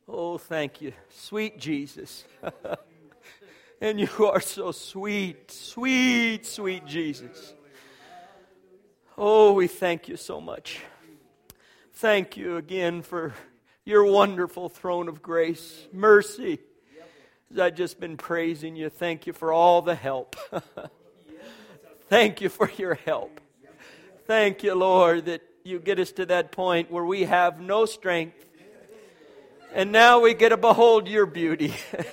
Oh, thank you, sweet Jesus. And you are so sweet, sweet, sweet Jesus. Oh, we thank you so much. Thank you again for your wonderful throne of grace, mercy. As I've just been praising you, thank you for all the help. Thank you for your help. Thank you, Lord, that you get us to that point where we have no strength. And now we get to behold your beauty.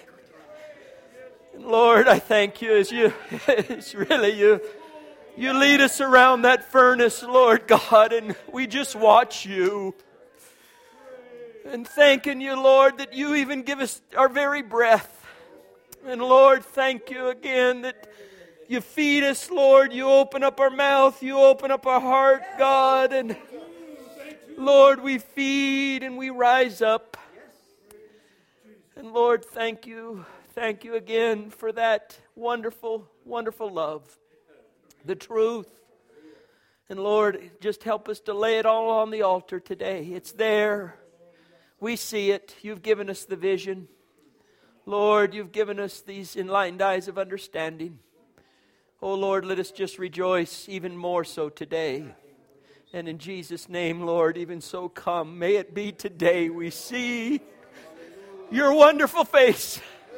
Lord, I thank you as it's really you lead us around that furnace, Lord God, and we just watch you. And thanking you, Lord, that you even give us our very breath. And Lord, thank you again that you feed us, Lord. You open up our mouth. You open up our heart, God. And Lord, we feed and we rise up. And Lord, thank you. Thank you again for that wonderful, wonderful love. The truth. And Lord, just help us to lay it all on the altar today. It's there. We see it. You've given us the vision. Lord, you've given us these enlightened eyes of understanding. Oh Lord, let us just rejoice even more so today. And in Jesus' name, Lord, even so come. May it be today we see your wonderful face.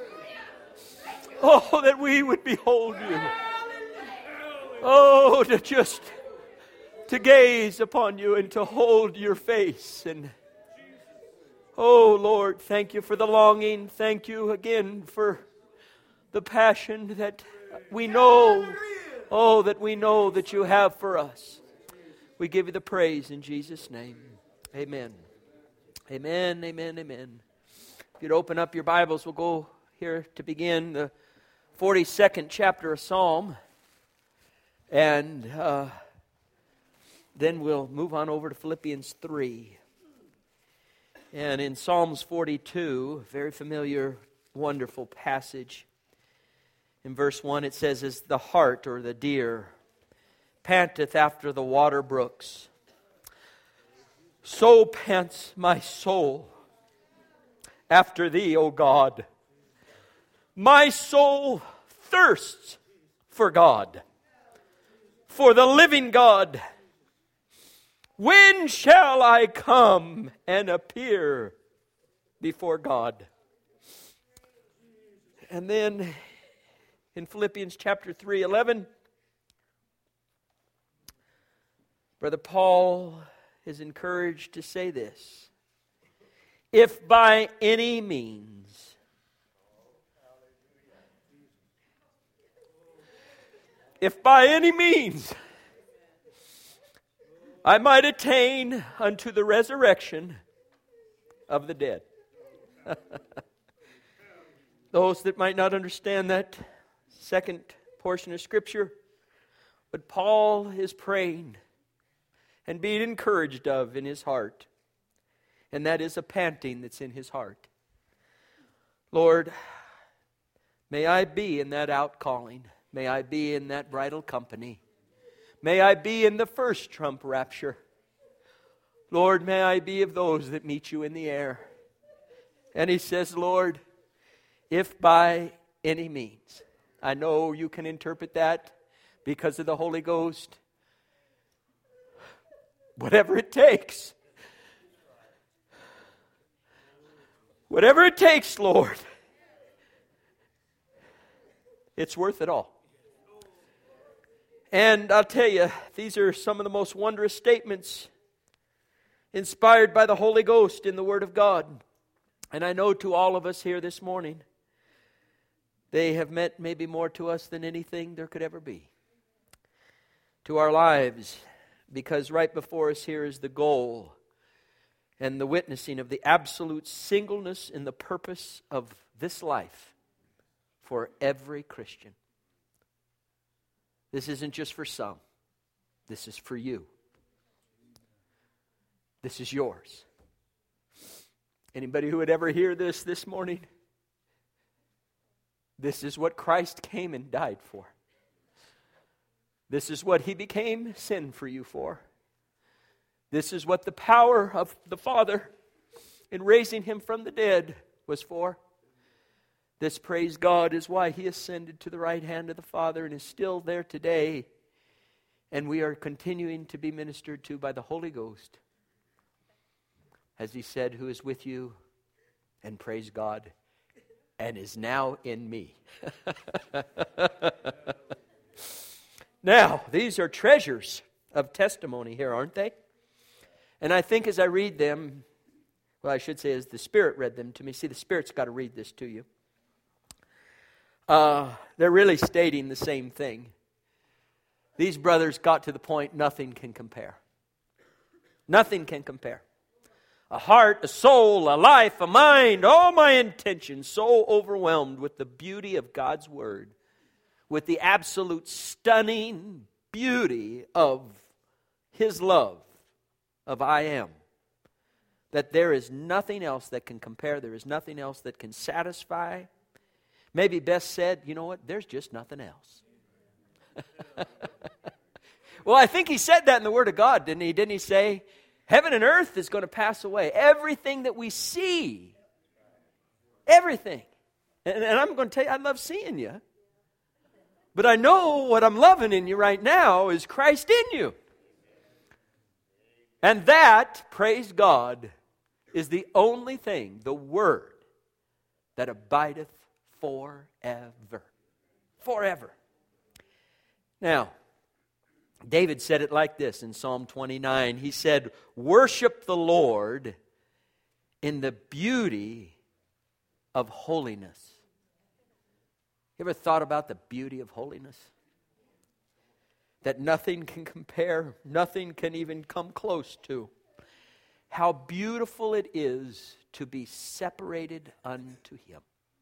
Oh, that we would behold you. Oh, to gaze upon you and to hold your face. And oh, Lord, thank you for the longing. Thank you again for the passion that we know. Oh, that we know that you have for us. We give you the praise in Jesus' name. Amen. Amen, amen, amen. If you'd open up your Bibles, we'll go here to begin the 42nd chapter of Psalm. And then we'll move on over to Philippians 3. And in Psalms 42, very familiar, wonderful passage. In verse 1 it says, as the hart or the deer panteth after the water brooks, so pants my soul after thee, O God. My soul thirsts for God, for the living God. When shall I come and appear before God? And then in Philippians chapter 3:11, Brother Paul is encouraged to say this. If by any means I might attain unto the resurrection of the dead. Those that might not understand that second portion of Scripture, but Paul is praying and being encouraged of in his heart. And that is a panting that's in his heart. Lord, may I be in that outcalling. May I be in that bridal company. May I be in the first trump rapture. Lord, may I be of those that meet you in the air. And he says, Lord, if by any means, I know you can interpret that because of the Holy Ghost. Whatever it takes. Whatever it takes, Lord. It's worth it all. And I'll tell you, these are some of the most wondrous statements inspired by the Holy Ghost in the Word of God. And I know to all of us here this morning, they have meant maybe more to us than anything there could ever be. To our lives, because right before us here is the goal and the witnessing of the absolute singleness in the purpose of this life for every Christian. This isn't just for some. This is for you. This is yours. Anybody who would ever hear this morning? This is what Christ came and died for. This is what He became sin for you for. This is what the power of the Father in raising him from the dead was for. This, praise God, is why he ascended to the right hand of the Father and is still there today. And we are continuing to be ministered to by the Holy Ghost. As he said, who is with you, and praise God, and is now in me. Now, these are treasures of testimony here, aren't they? And I think as I read them, well, I should say as the Spirit read them to me. See, the Spirit's got to read this to you. They're really stating the same thing. These brothers got to the point nothing can compare. Nothing can compare. A heart, a soul, a life, a mind, all my intentions so overwhelmed with the beauty of God's Word, with the absolute stunning beauty of His love, of I am, that there is nothing else that can compare. There is nothing else that can satisfy. Maybe best said, you know what? There's just nothing else. Well, I think he said that in the Word of God, didn't he? Didn't he say, heaven and earth is going to pass away. Everything that we see. Everything. And I'm going to tell you, I love seeing you. But I know what I'm loving in you right now is Christ in you. And that, praise God, is the only thing, the Word, that abideth forever. Forever. Now, David said it like this in Psalm 29. He said, worship the Lord in the beauty of holiness. You ever thought about the beauty of holiness? That nothing can compare, nothing can even come close to. How beautiful it is to be separated unto Him.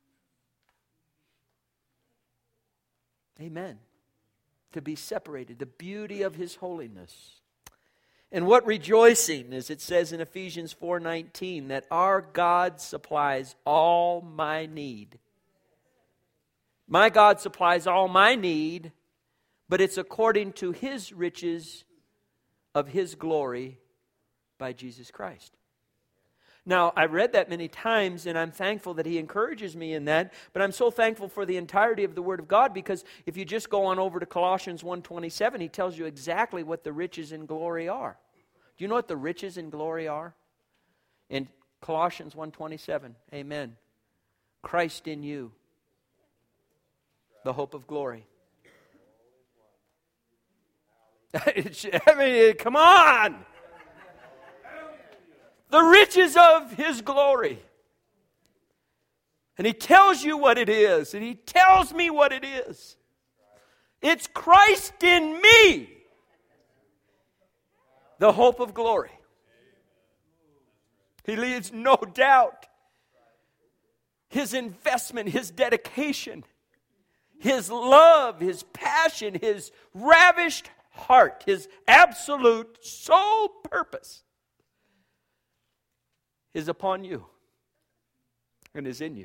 Amen. To be separated, the beauty of His holiness. And what rejoicing, as it says in Ephesians 4:19, that our God supplies all my need. My God supplies all my need, but it's according to His riches of His glory by Jesus Christ. Now, I've read that many times, and I'm thankful that He encourages me in that, but I'm so thankful for the entirety of the Word of God, because if you just go on over to Colossians 1:27, He tells you exactly what the riches and glory are. Do you know what the riches and glory are? In Colossians 1:27, amen. Christ in you, the hope of glory. I mean, come on! The riches of His glory. And He tells you what it is. And He tells me what it is. It's Christ in me. The hope of glory. He leaves no doubt. His investment, His dedication, His love, His passion, His ravished heart, His absolute sole purpose is upon you and is in you.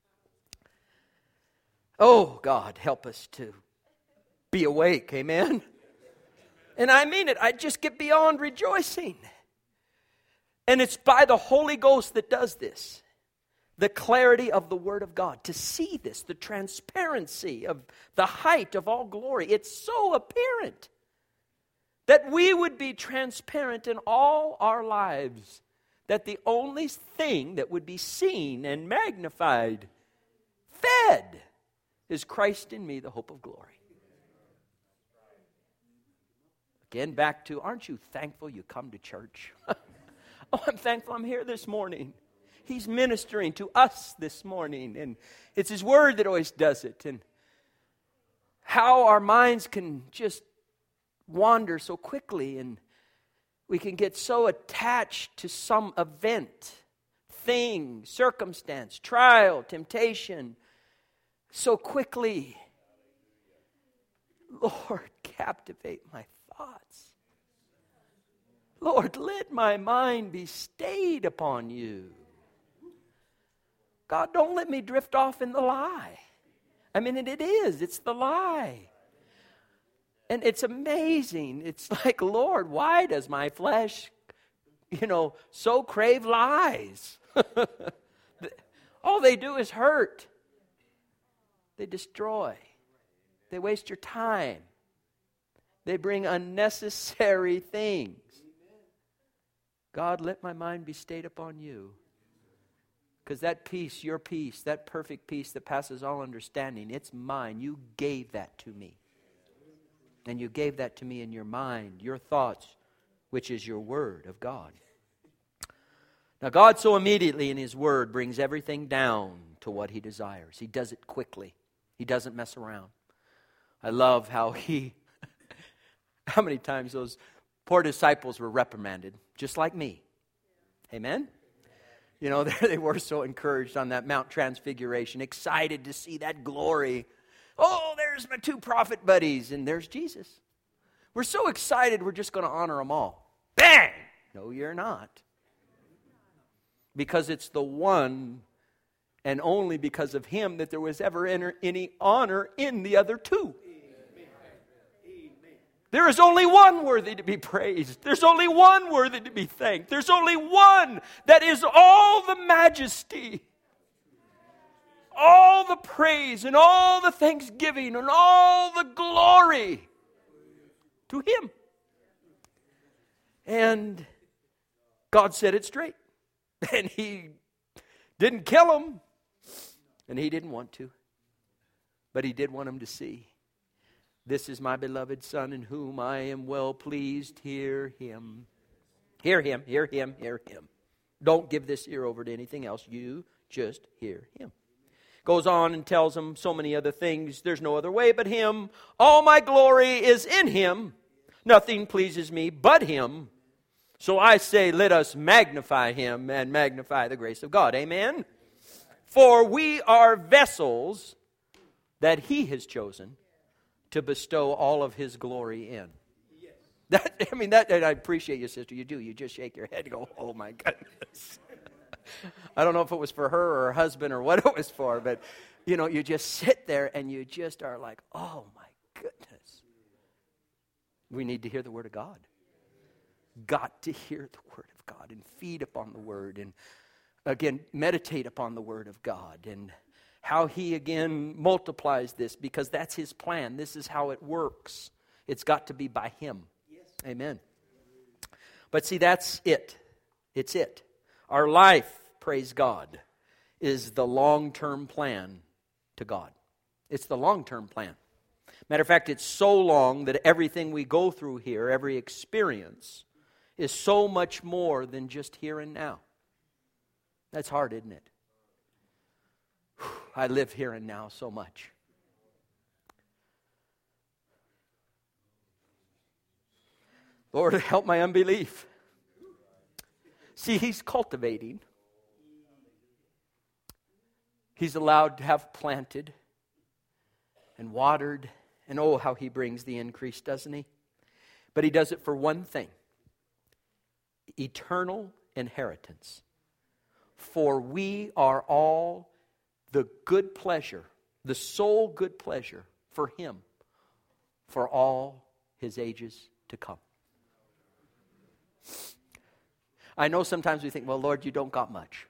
Oh, God, help us to be awake, amen? And I mean it, I just get beyond rejoicing. And it's by the Holy Ghost that does this. The clarity of the Word of God. To see this, the transparency of the height of all glory. It's so apparent that we would be transparent in all our lives. That the only thing that would be seen and magnified, fed, is Christ in me, the hope of glory. Again, back to, aren't you thankful you come to church? Oh, I'm thankful I'm here this morning. He's ministering to us this morning, and it's His Word that always does it. And how our minds can just wander so quickly, and we can get so attached to some event, thing, circumstance, trial, temptation, so quickly. Lord, captivate my thoughts. Lord, let my mind be stayed upon you. God, don't let me drift off in the lie. I mean, it is. It's the lie. And it's amazing. It's like, Lord, why does my flesh, so crave lies? All they do is hurt. They destroy. They waste your time. They bring unnecessary things. God, let my mind be stayed upon you. Because that peace, your peace, that perfect peace that passes all understanding, it's mine. You gave that to me. And you gave that to me in your mind, your thoughts, which is your word of God. Now, God so immediately in His word brings everything down to what He desires. He does it quickly. He doesn't mess around. I love how how many times those poor disciples were reprimanded, just like me. Amen? You know, they were so encouraged on that Mount Transfiguration, excited to see that glory. Oh, there's my two prophet buddies, and there's Jesus. We're so excited, we're just going to honor them all. Bang! No, you're not. Because it's the one and only because of Him that there was ever any honor in the other two. There is only one worthy to be praised. There's only one worthy to be thanked. There's only one that is all the majesty, all the praise, and all the thanksgiving, and all the glory to Him. And God said it straight. And He didn't kill him. And He didn't want to. But He did want him to see. This is my beloved Son in whom I am well pleased. Hear Him. Hear Him, hear Him, hear Him. Don't give this ear over to anything else. You just hear Him. Goes on and tells them so many other things. There's no other way but Him. All my glory is in Him. Nothing pleases me but Him. So I say, let us magnify Him and magnify the grace of God. Amen? For we are vessels that He has chosen to bestow all of His glory in. That, I appreciate you, sister. You do. You just shake your head and go, oh my goodness. I don't know if it was for her or her husband or what it was for, but, you know, you just sit there and you just are like, oh my goodness. We need to hear the Word of God. Got to hear the Word of God and feed upon the Word and, again, meditate upon the Word of God and how He, again, multiplies this because that's His plan. This is how it works. It's got to be by Him. Yes. Amen. But see, that's it. It's it. Our life, praise God, is the long-term plan to God. It's the long-term plan. Matter of fact, it's so long that everything we go through here, every experience, is so much more than just here and now. That's hard, isn't it? I live here and now so much. Lord, help my unbelief. See, He's cultivating. He's allowed to have planted and watered. And oh, how He brings the increase, doesn't He? But He does it for one thing. Eternal inheritance. For we are all the good pleasure, the sole good pleasure for Him for all His ages to come. I know sometimes we think, well, Lord, you don't got much.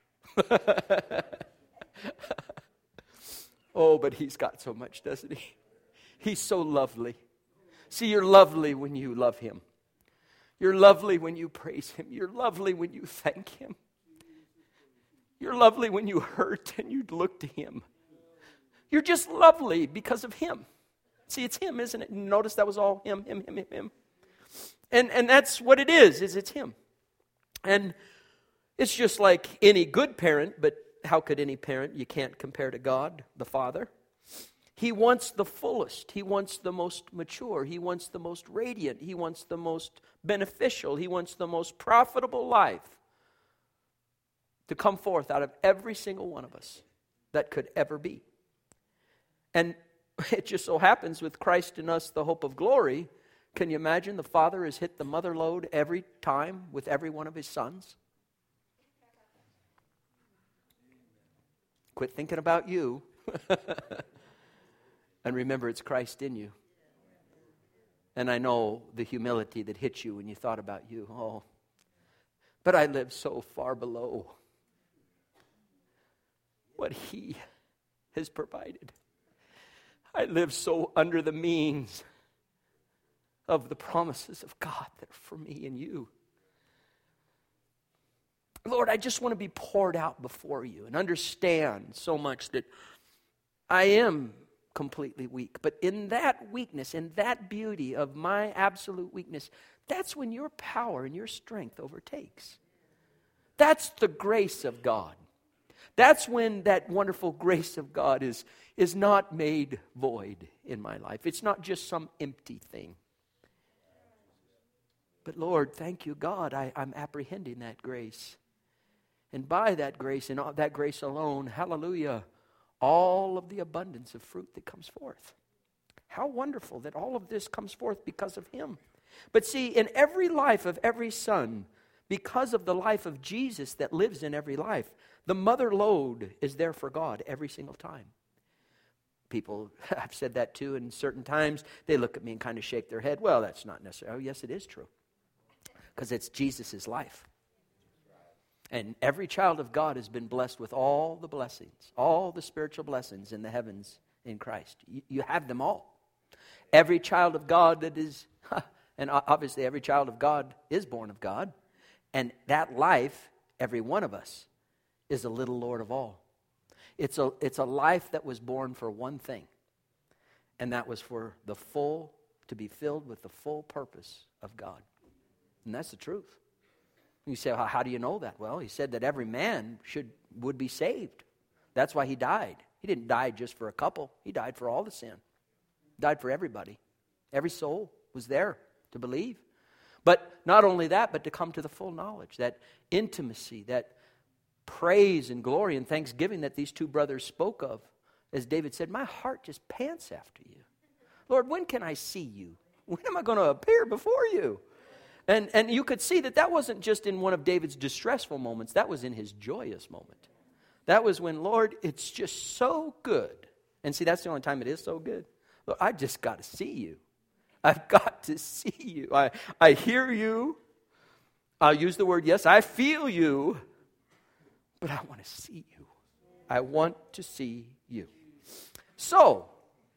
Oh, but He's got so much, doesn't He? He's so lovely. See, you're lovely when you love Him. You're lovely when you praise Him. You're lovely when you thank Him. You're lovely when you hurt and you look to Him. You're just lovely because of Him. See, it's Him, isn't it? Notice that was all Him. And that's what it is it's Him. And it's just like any good parent, but how could any parent? You can't compare to God, the Father. He wants the fullest. He wants the most mature. He wants the most radiant. He wants the most beneficial. He wants the most profitable life to come forth out of every single one of us that could ever be. And it just so happens with Christ in us, the hope of glory, can you imagine the Father has hit the mother load every time with every one of His sons? Quit thinking about you. And remember, it's Christ in you. And I know the humility that hit you when you thought about you. Oh, but I live so far below. what He has provided. I live so under the means of the promises of God that are for me and you. Lord, I just want to be poured out before you and understand so much that I am completely weak. But in that weakness, in that beauty of my absolute weakness, that's when your power and your strength overtakes. That's the grace of God. That's when that wonderful grace of God is not made void in my life. It's not just some empty thing. But Lord, thank you, God, I'm apprehending that grace. And by that grace and that grace alone, hallelujah, all of the abundance of fruit that comes forth. How wonderful that all of this comes forth because of Him. But see, in every life of every son, because of the life of Jesus that lives in every life, the mother lode is there for God every single time. People, I've said that too, and certain times they look at me and kind of shake their head. Well, that's not necessary. Oh, yes, it is true. Because it's Jesus' life. And every child of God has been blessed with all the blessings, all the spiritual blessings in the heavens in Christ. You have them all. Every child of God that is, and obviously every child of God is born of God. And that life, every one of us, is a little Lord of all. It's a life that was born for one thing. And that was for to be filled with the full purpose of God. And that's the truth. You say, well, how do you know that? Well, He said that every man would be saved. That's why He died. He didn't die just for a couple. He died for all the sin. He died for everybody. Every soul was there to believe. But not only that, but to come to the full knowledge, that intimacy, that praise and glory and thanksgiving that these two brothers spoke of. As David said, my heart just pants after you. Lord, when can I see you? When am I going to appear before you? And you could see that wasn't just in one of David's distressful moments. That was in his joyous moment. That was when, Lord, it's just so good. And see, that's the only time it is so good. Lord, I just got to see you. I've got to see you. I hear you. I'll use the word, yes, I feel you. But I want to see you. I want to see you. So,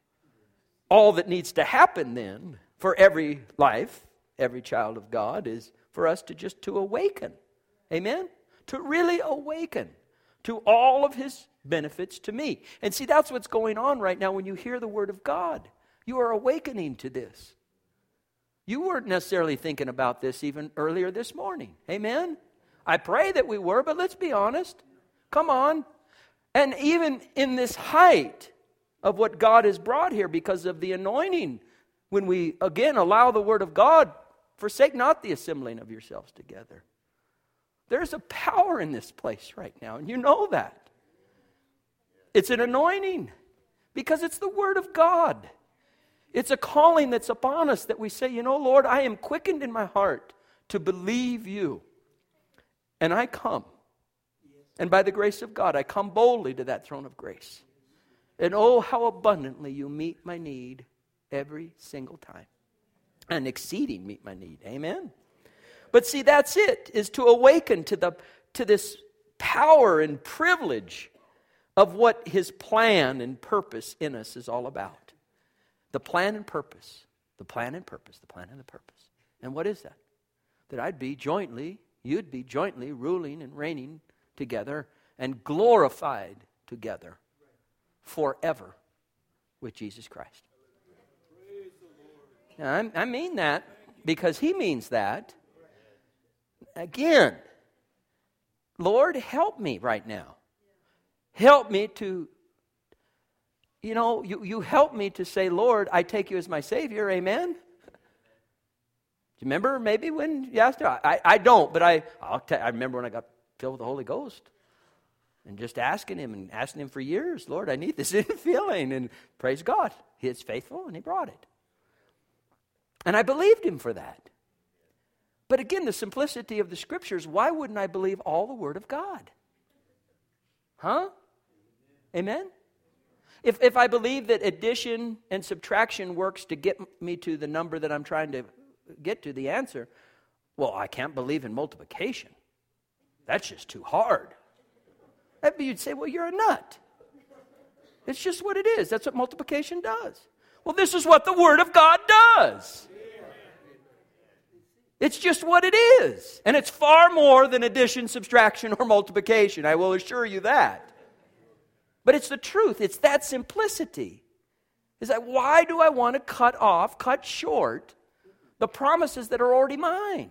all that needs to happen then for every life, every child of God, is for us to awaken. Amen? To really awaken to all of His benefits to me. And see, that's what's going on right now when you hear the Word of God. You are awakening to this. You weren't necessarily thinking about this even earlier this morning. Amen? I pray that we were, but let's be honest. Come on. And even in this height of what God has brought here because of the anointing, when we, again, allow the Word of God, forsake not the assembling of yourselves together. There's a power in this place right now, and you know that. It's an anointing because it's the Word of God. It's a calling that's upon us that we say, you know, Lord, I am quickened in my heart to believe you. And I come. And by the grace of God, I come boldly to that throne of grace. And oh, how abundantly you meet my need every single time. And exceeding meet my need. Amen? But see, that's it, is to awaken to this power and privilege of what His plan and purpose in us is all about. The plan and purpose. The plan and purpose. The plan and the purpose. And what is that? That you'd be jointly ruling and reigning together and glorified together forever with Jesus Christ. Now, I mean that because He means that. Again, Lord, help me right now. Help me to, you help me to say, Lord, I take you as my Savior, amen? Do you remember maybe when you asked her? I don't, but I remember when I got filled with the Holy Ghost. And just asking Him for years, Lord, I need this infilling. And praise God, He is faithful and He brought it. And I believed Him for that. But again, the simplicity of the Scriptures, why wouldn't I believe all the Word of God? Huh? Amen? If I believe that addition and subtraction works to get me to the number that I'm trying to get to, the answer, well, I can't believe in multiplication. That's just too hard. You'd say, well, you're a nut. It's just what it is. That's what multiplication does. Well, this is what the Word of God does. It's just what it is. And it's far more than addition, subtraction, or multiplication. I will assure you that. But it's the truth. It's that simplicity. Is that why do I want to cut short the promises that are already mine?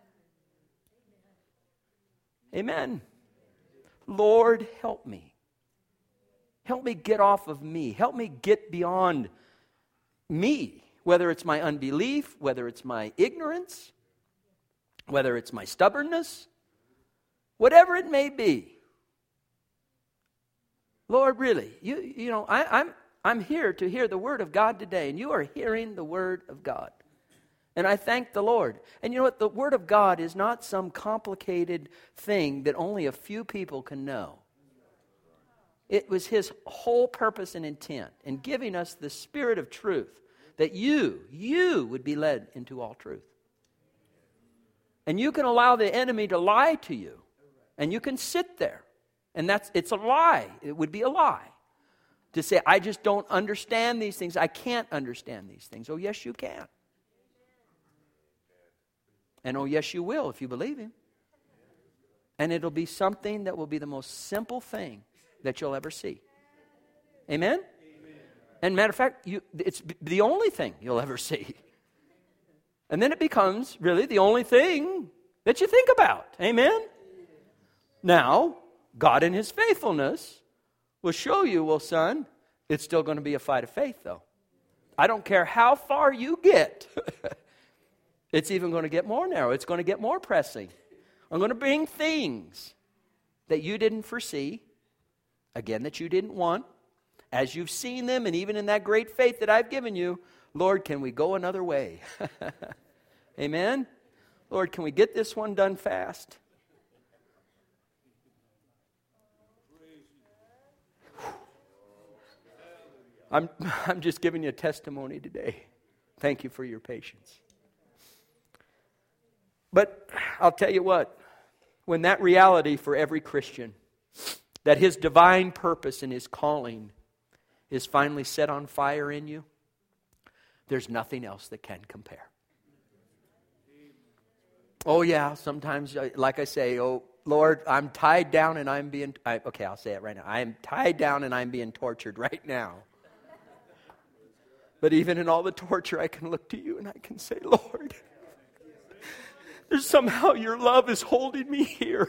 Amen. Lord, help me. Help me get off of me. Help me get beyond me. Whether it's my unbelief, whether it's my ignorance, whether it's my stubbornness, whatever it may be. Lord, really, I'm here to hear the Word of God today, and you are hearing the Word of God. And I thank the Lord. And you know what? The Word of God is not some complicated thing that only a few people can know. It was His whole purpose and intent in giving us the Spirit of truth, that you would be led into all truth. And you can allow the enemy to lie to you, and you can sit there. And it's a lie. It would be a lie to say, I just don't understand these things. I can't understand these things. Oh, yes, you can. And oh, yes, you will if you believe Him. And it'll be something that will be the most simple thing that you'll ever see. Amen? And matter of fact, it's the only thing you'll ever see. And then it becomes really the only thing that you think about. Amen? Now, God in His faithfulness will show you, well, son, it's still going to be a fight of faith, though. I don't care how far you get. It's even going to get more narrow. It's going to get more pressing. I'm going to bring things that you didn't foresee, again, that you didn't want. As you've seen them, and even in that great faith that I've given you, Lord, can we go another way? Amen? Lord, can we get this one done fast? I'm just giving you a testimony today. Thank you for your patience. But I'll tell you what, when that reality for every Christian, that his divine purpose and his calling is finally set on fire in you, there's nothing else that can compare. Oh yeah, sometimes, like I say, oh Lord, I'm tied down and I'm being, okay, I'll say it right now. I am tied down and I'm being tortured right now. But even in all the torture, I can look to you and I can say, Lord, there's somehow your love is holding me here.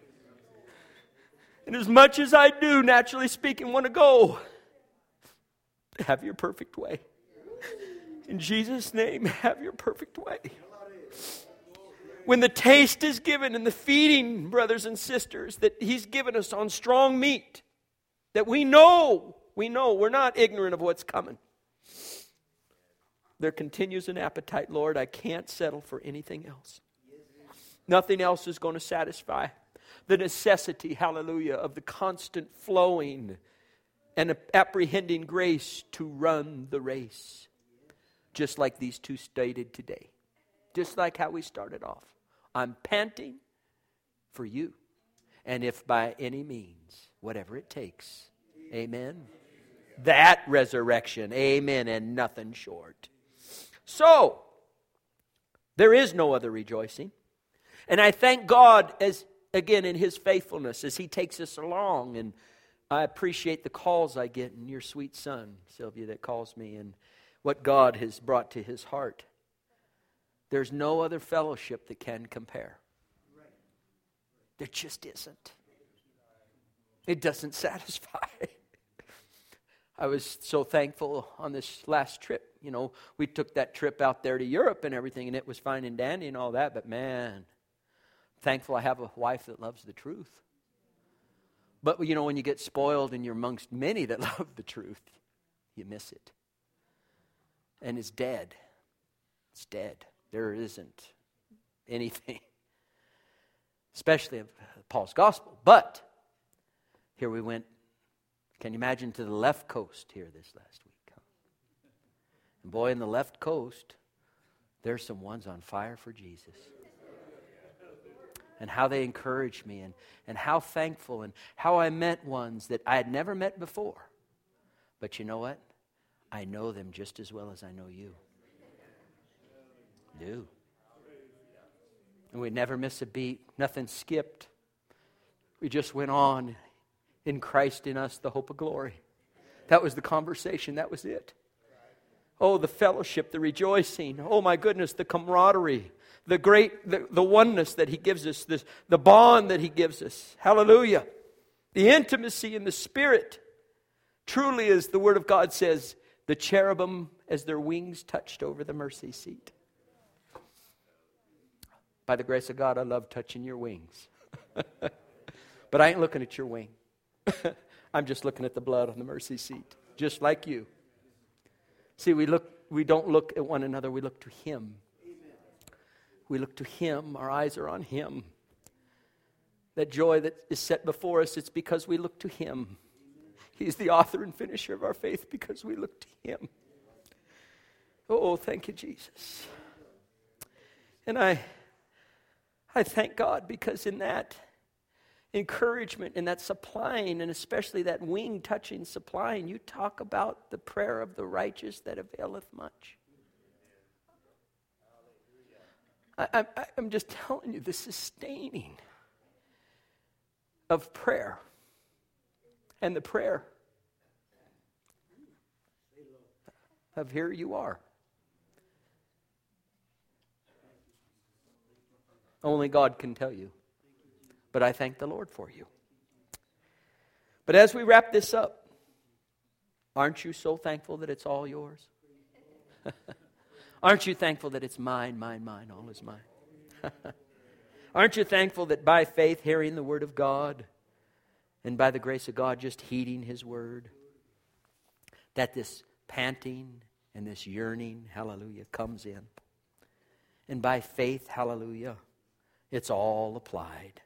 And as much as I do, naturally speaking, want to go, have your perfect way. In Jesus' name, have your perfect way. When the taste is given and the feeding, brothers and sisters, that He's given us on strong meat, that we know, we're not ignorant of what's coming. There continues an appetite, Lord, I can't settle for anything else. Nothing else is going to satisfy the necessity, hallelujah, of the constant flowing and apprehending grace to run the race. Just like these two stated today. Just like how we started off. I'm panting for you. And if by any means, whatever it takes, amen. That resurrection, amen, and nothing short. So, there is no other rejoicing. And I thank God, as again, in His faithfulness, as He takes us along. And I appreciate the calls I get, and your sweet son, Sylvia, that calls me, and what God has brought to his heart. There's no other fellowship that can compare. There just isn't. It doesn't satisfy. I was so thankful on this last trip. You know, we took that trip out there to Europe and everything, and it was fine and dandy and all that, but man, thankful I have a wife that loves the truth. But, you know, when you get spoiled and you're amongst many that love the truth, you miss it. And it's dead. It's dead. There isn't anything, especially of Paul's gospel. But here we went, can you imagine, to the left coast here this last week. Huh? And boy, in the left coast, there's some ones on fire for Jesus. and how they encouraged me, and how thankful, and how I met ones that I had never met before. But you know what? I know them just as well as I know you. Do. And we never miss a beat. Nothing skipped. We just went on. In Christ in us, the hope of glory. That was the conversation. That was it. Oh, the fellowship, the rejoicing. Oh, my goodness, the camaraderie. The oneness that He gives us. The bond that He gives us. Hallelujah. The intimacy in the Spirit. Truly, as the Word of God says, the cherubim as their wings touched over the mercy seat. By the grace of God, I love touching your wings. But I ain't looking at your wing. I'm just looking at the blood on the mercy seat. Just like you. See, we don't look at one another, we look to Him. We look to Him, our eyes are on Him. That joy that is set before us, it's because we look to Him. He's the author and finisher of our faith because we look to Him. Oh, thank you, Jesus. And I thank God because in that encouragement and that supplying, and especially that wing touching supplying, you talk about the prayer of the righteous that availeth much. I'm just telling you, the sustaining of prayer and the prayer of here you are. Only God can tell you. But I thank the Lord for you. But as we wrap this up, aren't you so thankful that it's all yours? Aren't you thankful that it's mine, mine, mine, all is mine? Aren't you thankful that by faith, hearing the Word of God, and by the grace of God, just heeding His Word, that this panting and this yearning, hallelujah, comes in. And by faith, hallelujah, it's all applied.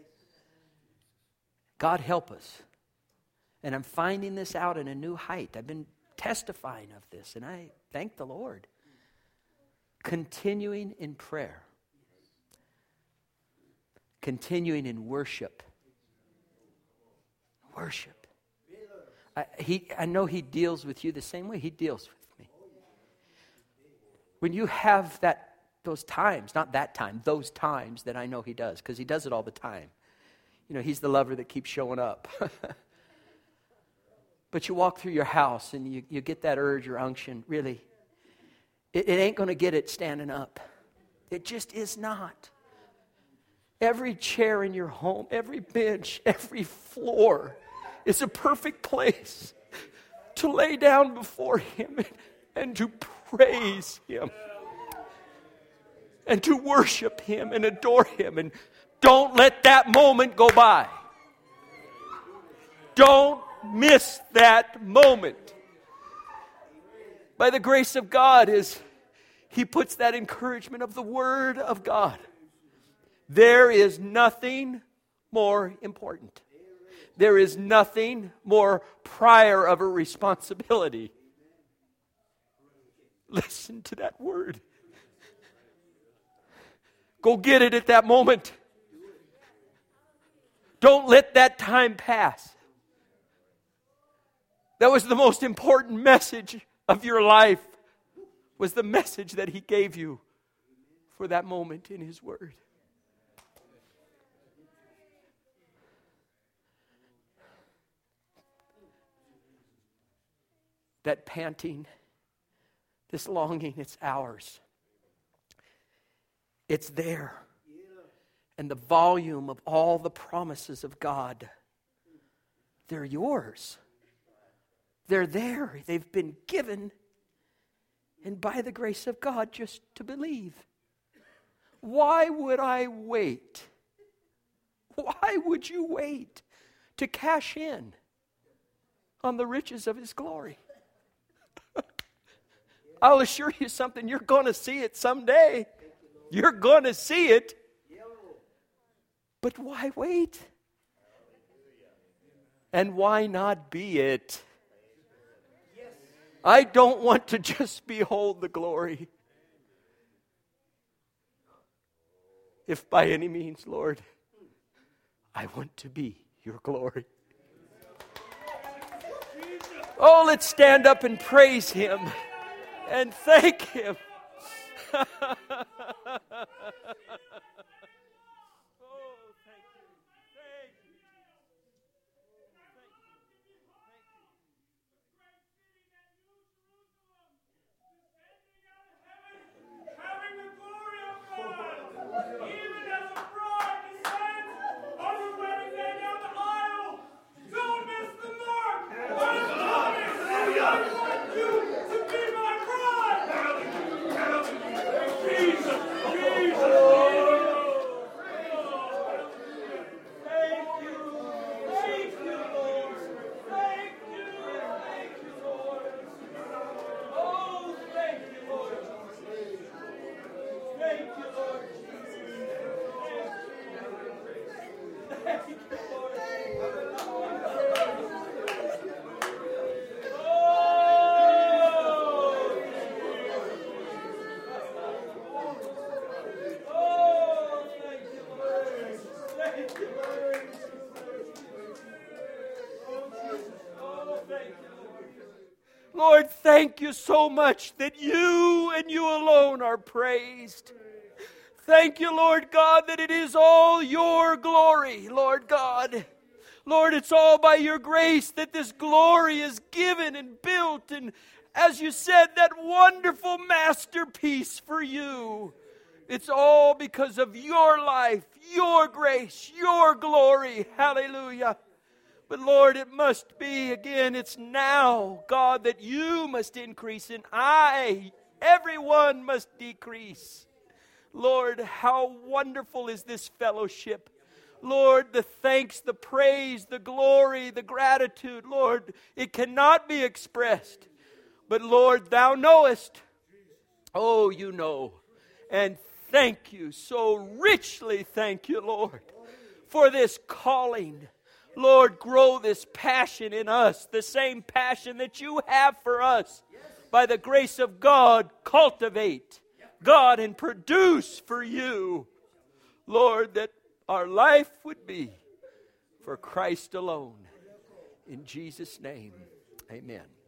God help us. And I'm finding this out in a new height. I've been testifying of this, and I thank the Lord. Continuing in prayer. Continuing in worship. Worship. I know He deals with you the same way He deals with me. When you have those times, not that time, those times that I know He does, because He does it all the time. You know, He's the lover that keeps showing up. But you walk through your house and you get that urge or unction, really. It ain't going to get it standing up. It just is not. Every chair in your home, every bench, every floor is a perfect place to lay down before Him and to praise Him. And to worship Him and adore Him. And don't let that moment go by. Don't miss that moment. By the grace of God, He puts that encouragement of the Word of God. There is nothing more important. There is nothing more prior of a responsibility. Listen to that Word. Go get it at that moment. Don't let that time pass. That was the most important message of your life, was the message that He gave you for that moment in His Word. That panting, this longing, it's ours. It's there. And the volume of all the promises of God, they're yours. They're there. They've been given. And by the grace of God, just to believe. Why would I wait? Why would you wait to cash in on the riches of His glory? I'll assure you something, you're going to see it someday. You're going to see it. But why wait? And why not be it? I don't want to just behold the glory. if by any means, Lord, I want to be your glory. Oh, let's stand up and praise him and thank him. Lord, thank you so much that you and you alone are praised. Thank you, Lord God, that it is all your glory, Lord God. Lord, it's all by your grace that this glory is given and built. And as you said, that wonderful masterpiece for you. It's all because of your life, your grace, your glory. Hallelujah. But Lord, it must be, again, it's now, God, that you must increase and everyone must decrease. Lord, how wonderful is this fellowship. Lord, the thanks, the praise, the glory, the gratitude, Lord, it cannot be expressed. But Lord, thou knowest. Oh, you know. And thank you, so richly thank you, Lord, for this calling. Lord, grow this passion in us, the same passion that you have for us. By the grace of God, cultivate, God, and produce for you, Lord, that our life would be for Christ alone. In Jesus' name, amen.